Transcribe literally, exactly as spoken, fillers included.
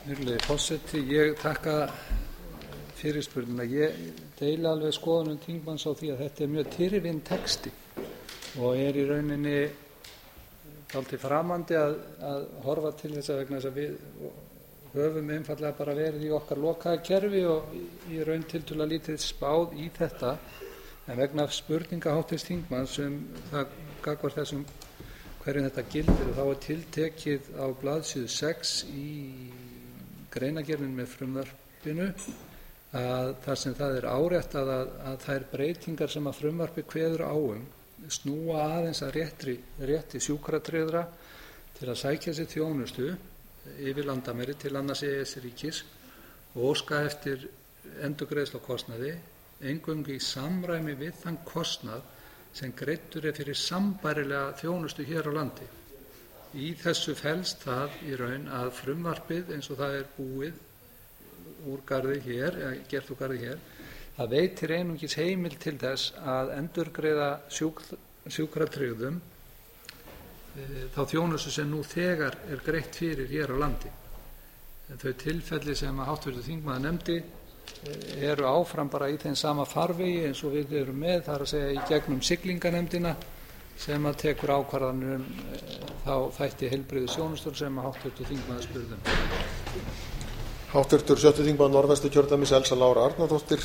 Virðulegi forseti, ég þakka fyrirspurnina. Ég deili alveg skoðunum þingmanns á því að þetta er mjög tyrfinn texti og er í rauninni dálítið framandi að, að horfa til þess að vegna þess að við höfum einfaldlega bara verið í okkar lokaða kerfi og í raun tiltölulega lítið spáð í þetta, en vegna spurninga háttvirts þingmanns um það gagnvart þessum hverjum þetta gildir, og þá er tiltekið á blaðsíðu sex í greinargerðinni með frumvarpinu að þar sem það er áréttað að, að þær breytingar sem að frumvarpið kveður á um snúa aðeins að réttri, rétti sjúkratryggðra til að sækja sér þjónustu yfir landamæri til annars E E S-ríkis og óska eftir endurgreiðslu á kostnaði eingöngu í samræmi við þann kostnað sem greiddur er fyrir sambærilega þjónustu hér á landi. Í þessu felst það í raun að frumvarpið eins og það er búið úr garði hér, eða gert úr garði hér, það veitir einungis heimild til þess að endurgreiða sjúk, sjúkratryggðum e, þá þjónustu sem nú þegar er greitt fyrir hér á landi. En þau tilfelli sem að háttvirtur þingmaður nefndi e, eru áfram bara í þeim sama farvegi eins og við erum með, það er að segja í gegnum siglinganefndina sem að tekur ákvarðanir um e, þá þætti heilbrigðisþjónustur sem að háttvirtur þingmaður spurði um. Háttvirtur sjötti þingmaður Norðvesturkjördæmis Elsa Lára Arnardóttir